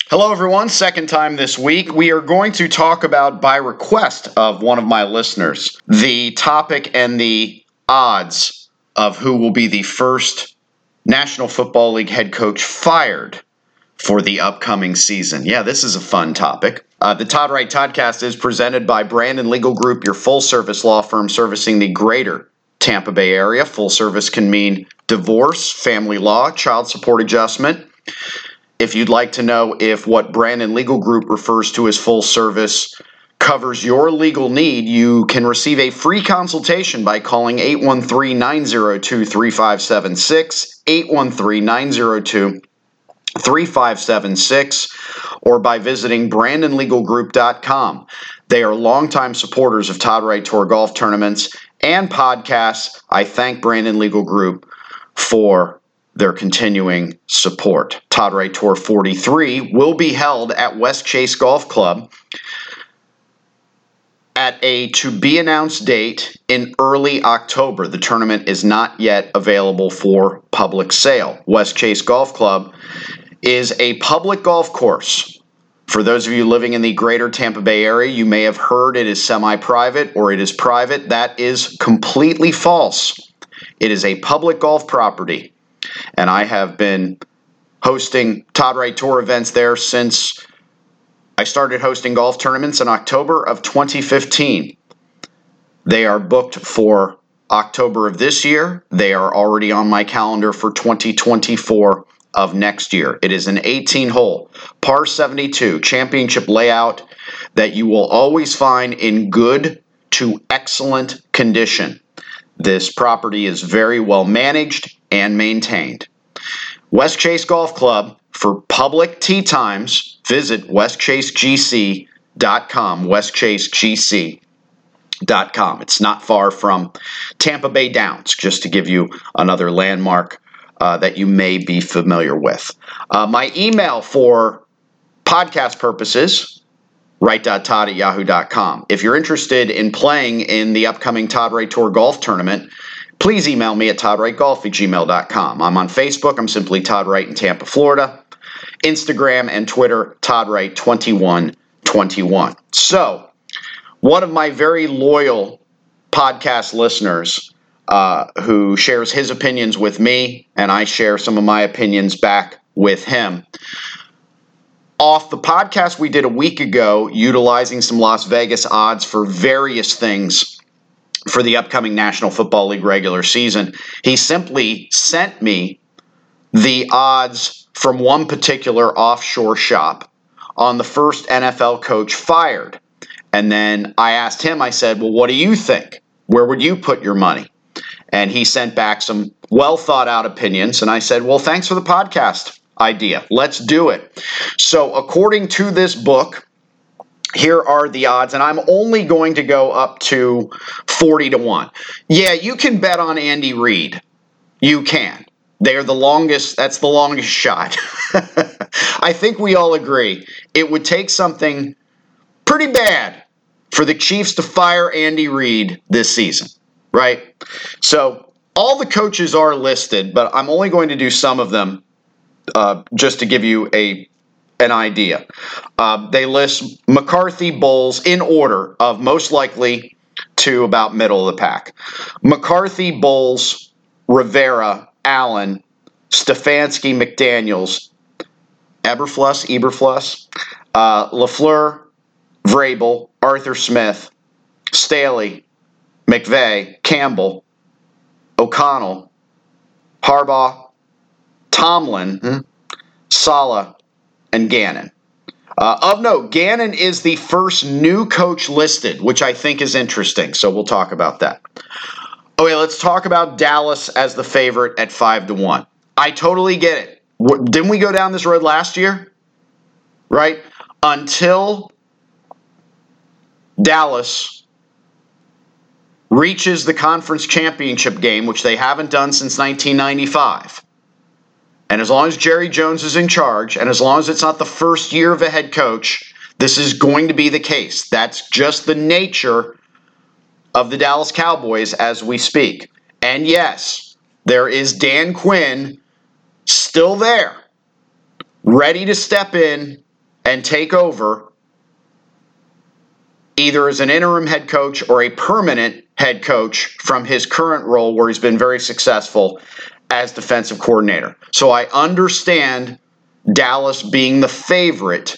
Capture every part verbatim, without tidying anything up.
Hello, everyone. Second time this week. We are going to talk about, by request of one of my listeners, the topic and the odds of who will be the first National Football League head coach fired for the upcoming season. Yeah, this is a fun topic. Uh, the Todd Wright Toddcast is presented by Brandon Legal Group, your full-service law firm servicing the greater Tampa Bay area. Full service can mean divorce, family law, child support adjustment. If you'd like to know if what Brandon Legal Group refers to as full service covers your legal need, you can receive a free consultation by calling eight one three, nine zero two, three five seven six, eight one three, nine zero two, three five seven six, or by visiting brandon legal group dot com. They are longtime supporters of Todd Wright Tour golf tournaments and podcasts. I thank Brandon Legal Group for their continuing support. Todd Wright Tour forty-three will be held at West Chase Golf Club at a to-be-announced date in early October. The tournament is not yet available for public sale. West Chase Golf Club is a public golf course. For those of you living in the greater Tampa Bay area, you may have heard it is semi-private or it is private. That is completely false. It is a public golf property. And I have been hosting Todd Wright Tour events there since I started hosting golf tournaments in October of twenty fifteen. They are booked for October of this year. They are already on my calendar for twenty twenty-four of next year. It is an eighteen-hole, par seventy-two championship layout that you will always find in good to excellent condition. This property is very well managed and maintained. West Chase Golf Club, for public tee times, visit west chase g c dot com, west chase g c dot com. It's not far from Tampa Bay Downs, just to give you another landmark uh, that you may be familiar with. Uh, my email for podcast purposes, wright dot todd at yahoo dot com. If you're interested in playing in the upcoming Todd Wright Tour golf tournament, please email me at todd wright golf at gmail dot com. I'm on Facebook. I'm simply Todd Wright in Tampa, Florida. Instagram and Twitter, Todd Wright twenty-one twenty-one. So, one of my very loyal podcast listeners uh, who shares his opinions with me, and I share some of my opinions back with him. Off the podcast we did a week ago, utilizing some Las Vegas odds for various things for the upcoming National Football League regular season, he simply sent me the odds from one particular offshore shop on the first N F L coach fired. And then I asked him, I said, well, what do you think? Where would you put your money? And he sent back some well thought out opinions. And I said, well, thanks for the podcast idea. Let's do it. So according to this book, here are the odds, and I'm only going to go up to forty to one. Yeah, you can bet on Andy Reid. You can. They are the longest, that's the longest shot. I think we all agree it would take something pretty bad for the Chiefs to fire Andy Reid this season, right? So all the coaches are listed, but I'm only going to do some of them uh, just to give you a an idea. Uh, they list McCarthy, Bowles in order of most likely to about middle of the pack. McCarthy, Bowles, Rivera, Allen, Stefanski, McDaniels, Eberflus, Eberflus, uh, LaFleur, Vrabel, Arthur Smith, Staley, McVay, Campbell, O'Connell, Harbaugh, Tomlin, hmm, Saleh, and Gannon. Uh, of note, Gannon is the first new coach listed, which I think is interesting, so we'll talk about that. Okay, let's talk about Dallas as the favorite at five to one. I totally get it. W- didn't we go down this road last year? Right? Until Dallas reaches the conference championship game, which they haven't done since nineteen ninety-five. And as long as Jerry Jones is in charge, and as long as it's not the first year of a head coach, this is going to be the case. That's just the nature of the Dallas Cowboys as we speak. And yes, there is Dan Quinn still there, ready to step in and take over either as an interim head coach or a permanent head coach from his current role where he's been very successful as defensive coordinator. So I understand Dallas being the favorite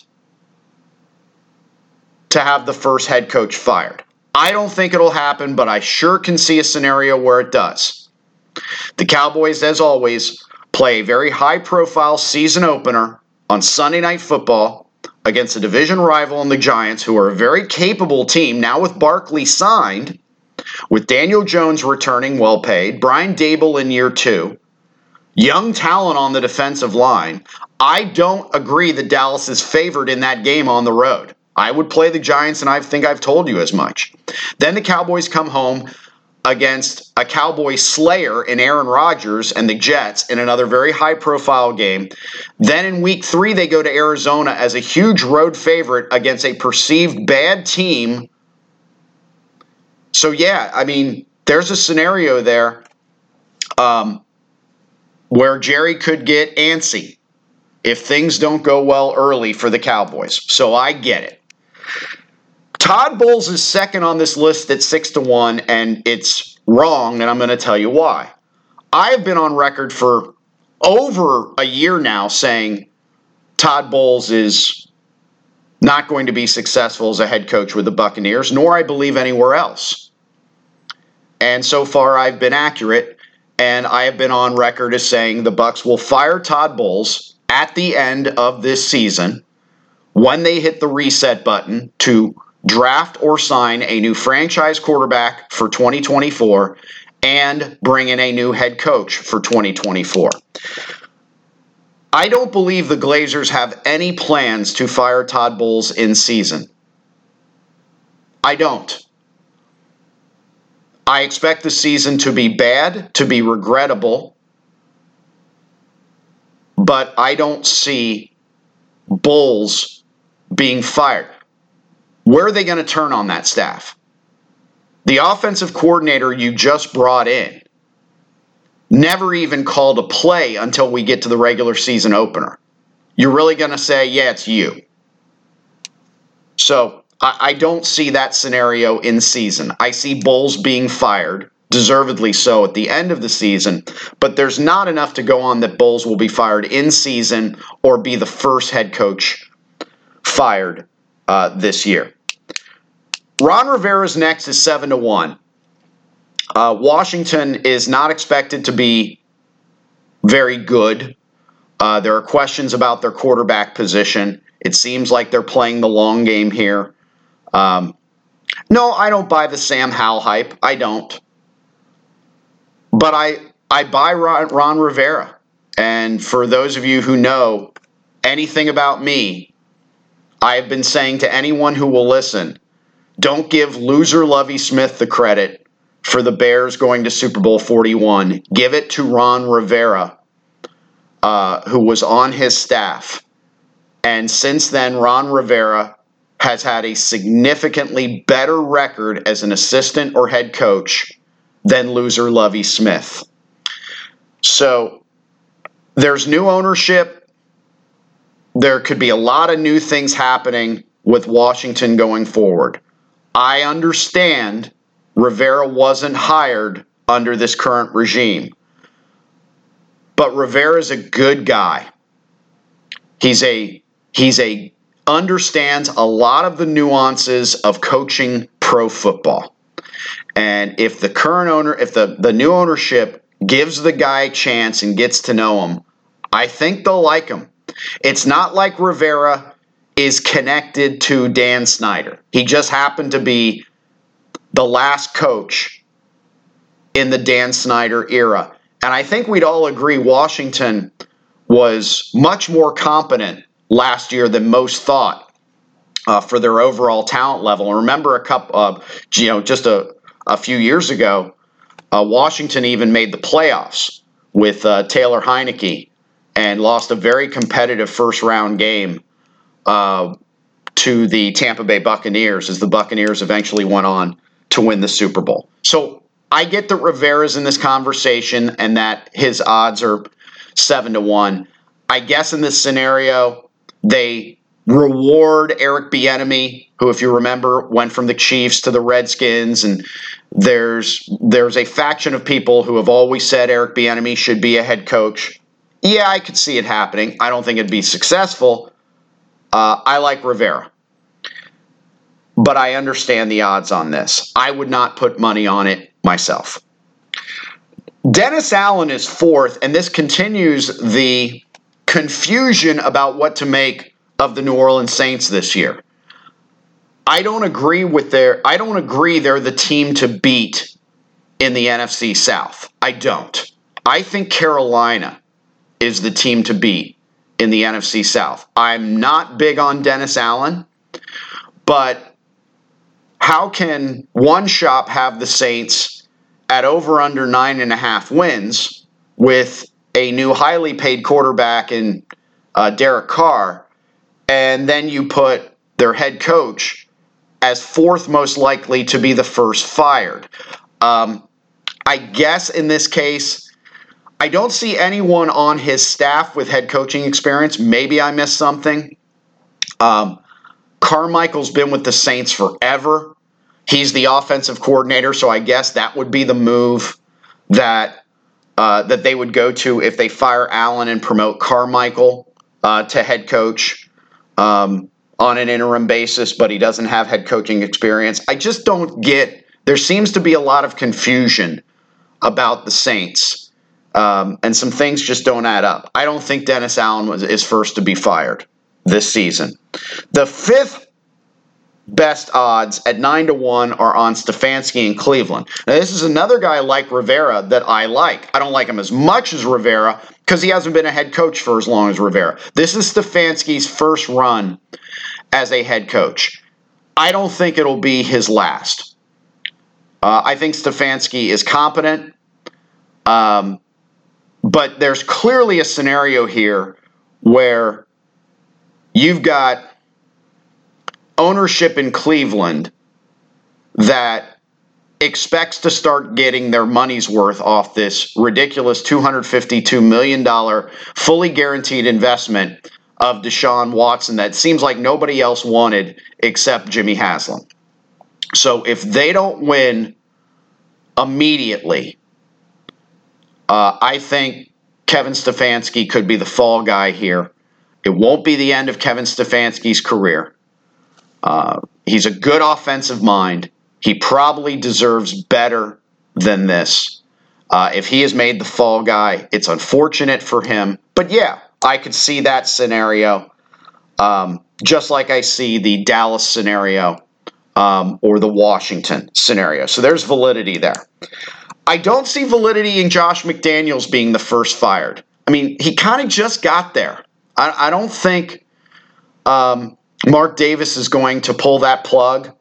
to have the first head coach fired. I don't think it'll happen, but I sure can see a scenario where it does. The Cowboys, as always, play a very high-profile season opener on Sunday Night Football against a division rival in the Giants, who are a very capable team, now with Barkley signed, with Daniel Jones returning well paid, Brian Daboll in year two, young talent on the defensive line. I don't agree that Dallas is favored in that game on the road. I would play the Giants, and I think I've told you as much. Then the Cowboys come home against a Cowboy slayer in Aaron Rodgers and the Jets in another very high-profile game. Then in week three, they go to Arizona as a huge road favorite against a perceived bad team. So, yeah, I mean, there's a scenario there um, where Jerry could get antsy if things don't go well early for the Cowboys. So I get it. Todd Bowles is second on this list at six to one, and it's wrong, and I'm going to tell you why. I have been on record for over a year now saying Todd Bowles is not going to be successful as a head coach with the Buccaneers, nor I believe anywhere else. And so far I've been accurate, and I have been on record as saying the Bucs will fire Todd Bowles at the end of this season when they hit the reset button to draft or sign a new franchise quarterback for twenty twenty-four and bring in a new head coach for twenty twenty-four. I don't believe the Glazers have any plans to fire Todd Bowles in season. I don't. I expect the season to be bad, to be regrettable, but I don't see Bowles being fired. Where are they going to turn on that staff? The offensive coordinator you just brought in never even called a play until we get to the regular season opener. You're really going to say, yeah, it's you. So I, I don't see that scenario in season. I see Bowles being fired, deservedly so, at the end of the season, but there's not enough to go on that Bowles will be fired in season or be the first head coach fired uh, this year. Ron Rivera's next is seven to one. Uh, Washington is not expected to be very good. Uh, there are questions about their quarterback position. It seems like they're playing the long game here. Um, no, I don't buy the Sam Howell hype. I don't. But I, I buy Ron, Ron Rivera. And for those of you who know anything about me, I have been saying to anyone who will listen, don't give loser Lovie Smith the credit for the Bears going to Super Bowl forty-one. Give it to Ron Rivera, uh, who was on his staff. And since then, Ron Rivera has had a significantly better record as an assistant or head coach than loser Lovie Smith. So there's new ownership. There could be a lot of new things happening with Washington going forward. I understand Rivera wasn't hired under this current regime. But Rivera's a good guy. He's a he's a understands a lot of the nuances of coaching pro football. And if the current owner, if the, the new ownership gives the guy a chance and gets to know him, I think they'll like him. It's not like Rivera is connected to Dan Snyder. He just happened to be the last coach in the Dan Snyder era. And I think we'd all agree Washington was much more competent last year than most thought uh, for their overall talent level. And remember a couple of, you know, just a, a few years ago, uh, Washington even made the playoffs with uh, Taylor Heineke and lost a very competitive first round game uh, to the Tampa Bay Buccaneers as the Buccaneers eventually went on to win the Super Bowl. So I get that Rivera's in this conversation and that his odds are seven to one. I guess in this scenario, they reward Eric Bieniemy, who, if you remember, went from the Chiefs to the Redskins, and there's there's a faction of people who have always said Eric Bieniemy should be a head coach. Yeah, I could see it happening. I don't think it'd be successful. Uh, I like Rivera, but I understand the odds on this. I would not put money on it myself. Dennis Allen is fourth, and this continues the confusion about what to make of the New Orleans Saints this year. I don't agree with their I don't agree they're the team to beat in the N F C South. I don't. I think Carolina is the team to beat in the N F C South. I'm not big on Dennis Allen, but how can one shop have the Saints at over under nine and a half wins with a new highly paid quarterback in uh, Derek Carr, and then you put their head coach as fourth most likely to be the first fired? Um, I guess in this case, I don't see anyone on his staff with head coaching experience. Maybe I missed something. Um, Carmichael's been with the Saints forever. He's the offensive coordinator, so I guess that would be the move that uh, that they would go to if they fire Allen and promote Carmichael uh, to head coach um, on an interim basis, but he doesn't have head coaching experience. I just don't get – there seems to be a lot of confusion about the Saints. Um, and some things just don't add up. I don't think Dennis Allen was, is first to be fired this season. The fifth best odds at nine to one are on Stefanski in Cleveland. Now, this is another guy like Rivera that I like. I don't like him as much as Rivera because he hasn't been a head coach for as long as Rivera. This is Stefanski's first run as a head coach. I don't think it'll be his last. Uh, I think Stefanski is competent. Um, But there's clearly a scenario here where you've got ownership in Cleveland that expects to start getting their money's worth off this ridiculous two hundred fifty-two million dollars fully guaranteed investment of Deshaun Watson that seems like nobody else wanted except Jimmy Haslam. So if they don't win immediately, Uh, I think Kevin Stefanski could be the fall guy here. It won't be the end of Kevin Stefanski's career. Uh, he's a good offensive mind. He probably deserves better than this. Uh, if he is made the fall guy, it's unfortunate for him. But yeah, I could see that scenario, um, just like I see the Dallas scenario um, or the Washington scenario. So there's validity there. I don't see validity in Josh McDaniels being the first fired. I mean, he kind of just got there. I, I don't think um, Mark Davis is going to pull that plug.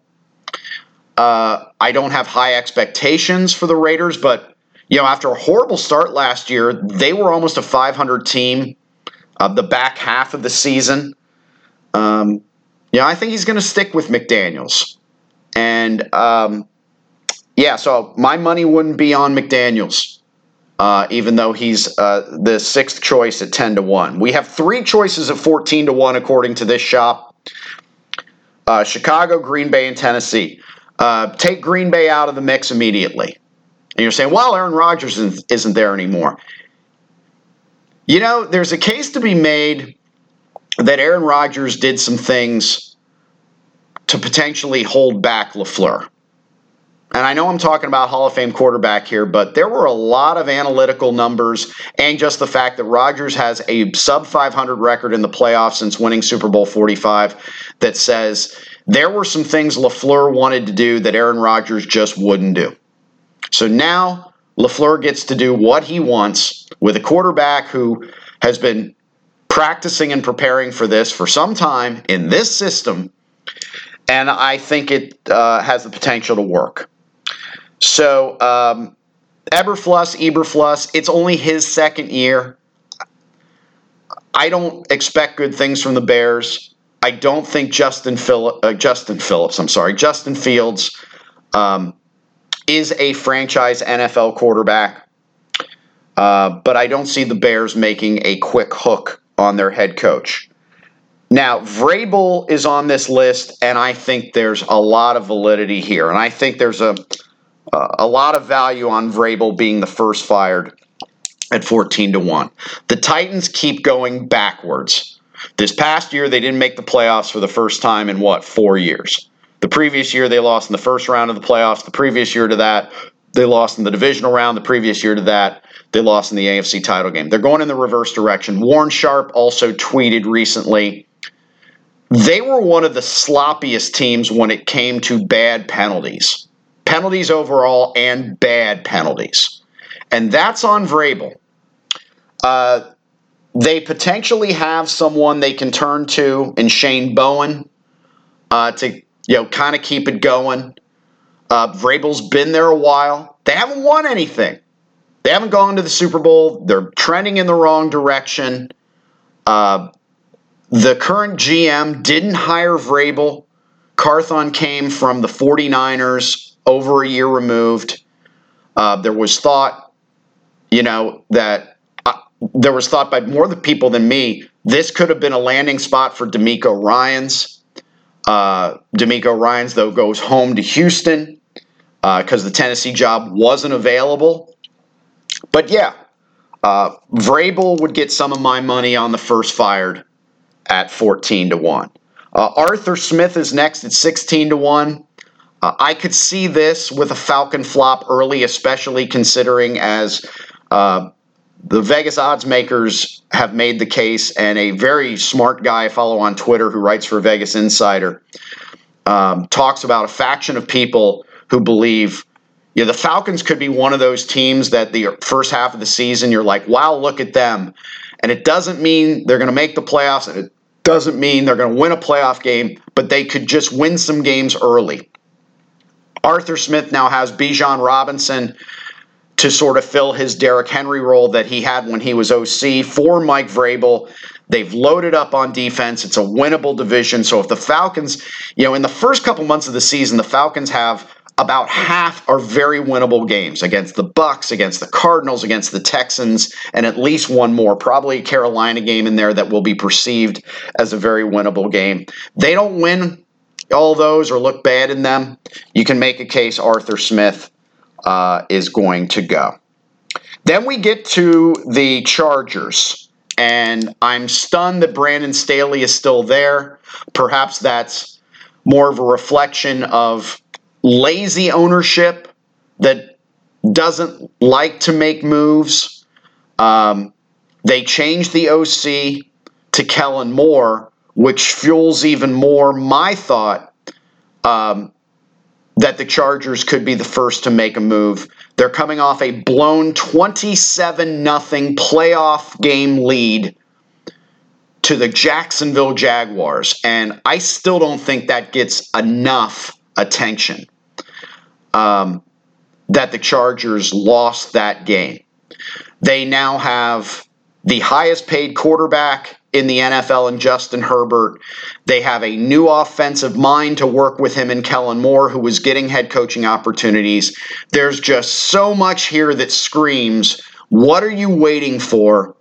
Uh, I don't have high expectations for the Raiders, but you know, after a horrible start last year, they were almost a five hundred team uh, the back half of the season. Um, yeah, I think he's going to stick with McDaniels. And um, yeah, so my money wouldn't be on McDaniels, uh, even though he's uh, the sixth choice at ten to one. We have three choices at fourteen to one, according to this shop. Uh, Chicago, Green Bay, and Tennessee. Uh, take Green Bay out of the mix immediately. And you're saying, well, Aaron Rodgers isn't, isn't there anymore. You know, there's a case to be made that Aaron Rodgers did some things to potentially hold back LaFleur. And I know I'm talking about Hall of Fame quarterback here, but there were a lot of analytical numbers and just the fact that Rodgers has a sub five hundred record in the playoffs since winning Super Bowl forty-five that says there were some things LaFleur wanted to do that Aaron Rodgers just wouldn't do. So now LaFleur gets to do what he wants with a quarterback who has been practicing and preparing for this for some time in this system, and I think it uh, has the potential to work. So, um, Eberflus, Eberflus, it's only his second year. I don't expect good things from the Bears. I don't think Justin Phillips, uh, Justin Phillips, I'm sorry, Justin Fields um, is a franchise N F L quarterback. Uh, but I don't see the Bears making a quick hook on their head coach. Now, Vrabel is on this list, and I think there's a lot of validity here. And I think there's a, a lot of value on Vrabel being the first fired at fourteen to one. The Titans keep going backwards. This past year, they didn't make the playoffs for the first time in, what, four years. The previous year, they lost in the first round of the playoffs. The previous year to that, they lost in the divisional round. The previous year to that, they lost in the A F C title game. They're going in the reverse direction. Warren Sharp also tweeted recently, they were one of the sloppiest teams when it came to bad penalties. Penalties overall and bad penalties. And that's on Vrabel. Uh, they potentially have someone they can turn to in Shane Bowen uh, to you know kind of keep it going. Uh, Vrabel's been there a while. They haven't won anything. They haven't gone to the Super Bowl. They're trending in the wrong direction. Uh, the current G M didn't hire Vrabel. Carthon came from the forty-niners over a year removed. Uh, there was thought, you know, that uh, there was thought by more the people than me, this could have been a landing spot for D'Amico Ryans. Uh, D'Amico Ryans, though, goes home to Houston because uh, the Tennessee job wasn't available. But yeah, uh, Vrabel would get some of my money on the first fired at fourteen to one. Uh, Arthur Smith is next at sixteen to one. Uh, I could see this with a Falcon flop early, especially considering as uh, the Vegas odds makers have made the case, and a very smart guy I follow on Twitter who writes for Vegas Insider um, talks about a faction of people who believe you know, the Falcons could be one of those teams that the first half of the season you're like, wow, look at them. And it doesn't mean they're going to make the playoffs, and it doesn't mean they're going to win a playoff game, but they could just win some games early. Arthur Smith now has Bijan Robinson to sort of fill his Derrick Henry role that he had when he was O C for Mike Vrabel. They've loaded up on defense. It's a winnable division. So if the Falcons, you know, in the first couple months of the season, the Falcons have about half are very winnable games against the Bucs, against the Cardinals, against the Texans, and at least one more, probably a Carolina game in there that will be perceived as a very winnable game. They don't win all those or look bad in them. You can make a case Arthur Smith uh, is going to go. Then we get to the Chargers, and I'm stunned that Brandon Staley is still there. Perhaps that's more of a reflection of lazy ownership that doesn't like to make moves. Um, they changed the O C to Kellen Moore, which fuels even more my thought um, that the Chargers could be the first to make a move. They're coming off a blown twenty-seven nothing playoff game lead to the Jacksonville Jaguars, and I still don't think that gets enough attention um, that the Chargers lost that game. They now have the highest paid quarterback in the N F L in Justin Herbert. They have a new offensive mind to work with him in Kellen Moore, who was getting head coaching opportunities. There's just so much here that screams, what are you waiting for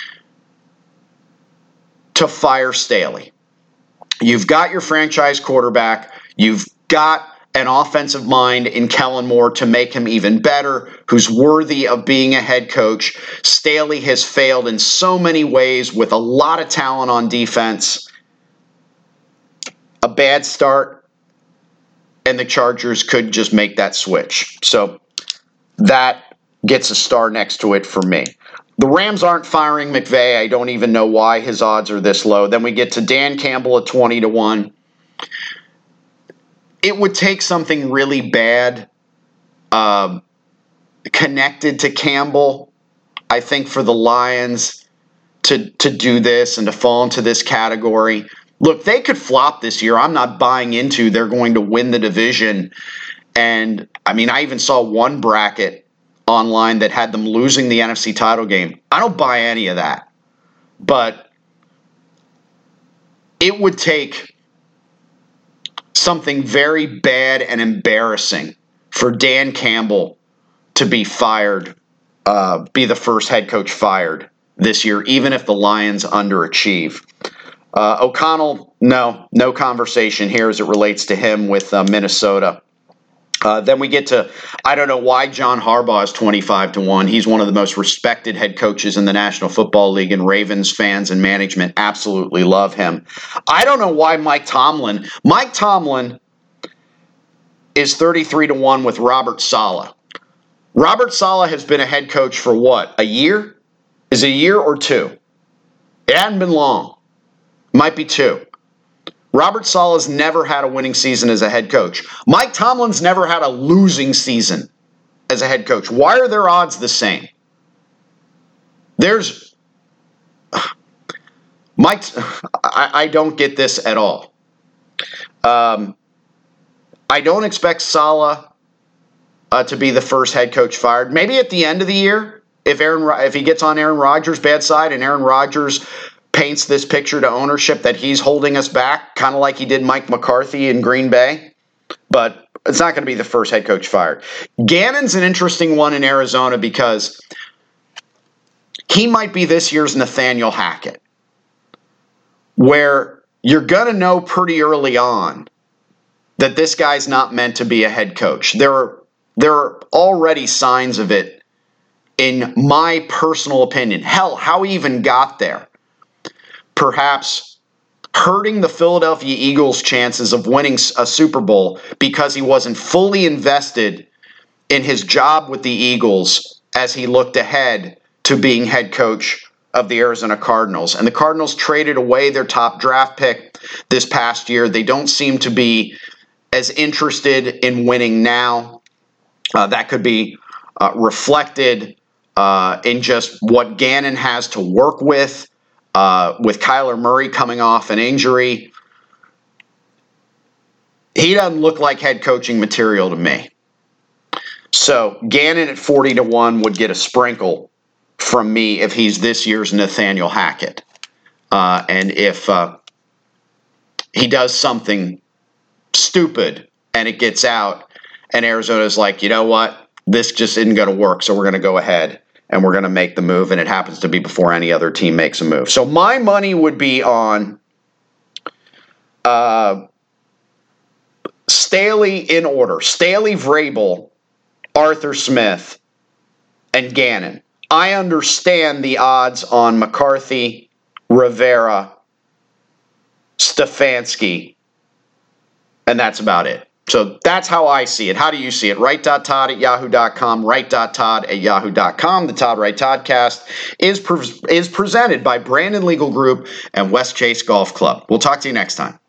to fire Staley? You've got your franchise quarterback. You've got an offensive mind in Kellen Moore to make him even better, who's worthy of being a head coach. Staley has failed in so many ways with a lot of talent on defense. A bad start, and the Chargers could just make that switch. So that gets a star next to it for me. The Rams aren't firing McVay. I don't even know why his odds are this low. Then we get to Dan Campbell at twenty to one. It would take something really bad uh, connected to Campbell, I think, for the Lions to, to do this and to fall into this category. Look, they could flop this year. I'm not buying into they're going to win the division. And, I mean, I even saw one bracket online that had them losing the N F C title game. I don't buy any of that. But it would take something very bad and embarrassing for Dan Campbell to be fired, uh, be the first head coach fired this year, even if the Lions underachieve. Uh, O'Connell, no, no conversation here as it relates to him with uh, Minnesota. Uh, then we get to, I don't know why John Harbaugh is twenty-five to one. He's one of the most respected head coaches in the National Football League, and Ravens fans and management absolutely love him. I don't know why Mike Tomlin, Mike Tomlin is thirty-three to one with Robert Saleh. Robert Saleh has been a head coach for what, a year? Is it a year or two? It hadn't been long. Might be two. Robert Saleh's never had a winning season as a head coach. Mike Tomlin's never had a losing season as a head coach. Why are their odds the same? There's Mike. I, I don't get this at all. Um, I don't expect Saleh uh, to be the first head coach fired. Maybe at the end of the year, if Aaron if he gets on Aaron Rodgers' bad side and Aaron Rodgers paints this picture to ownership that he's holding us back, kind of like he did Mike McCarthy in Green Bay. But it's not going to be the first head coach fired. Gannon's an interesting one in Arizona because he might be this year's Nathaniel Hackett, where you're going to know pretty early on that this guy's not meant to be a head coach. There are, there are already signs of it, in my personal opinion. Hell, how he even got there. Perhaps hurting the Philadelphia Eagles' chances of winning a Super Bowl because he wasn't fully invested in his job with the Eagles as he looked ahead to being head coach of the Arizona Cardinals. And the Cardinals traded away their top draft pick this past year. They don't seem to be as interested in winning now. Uh, that could be uh, reflected uh, in just what Gannon has to work with. Uh, with Kyler Murray coming off an injury, he doesn't look like head coaching material to me. So Gannon at forty to one would get a sprinkle from me if he's this year's Nathaniel Hackett. Uh, and if uh, he does something stupid and it gets out and Arizona's like, you know what, this just isn't going to work, so we're going to go ahead and we're going to make the move, and it happens to be before any other team makes a move. So my money would be on uh, Staley in order. Staley, Vrabel, Arthur Smith, and Gannon. I understand the odds on McCarthy, Rivera, Stefanski, and that's about it. So that's how I see it. How do you see it? Wright.Todd at yahoo dot com, Wright.Todd at yahoo dot com. The Todd Wright Toddcast is, pre- is presented by Brandon Legal Group and West Chase Golf Club. We'll talk to you next time.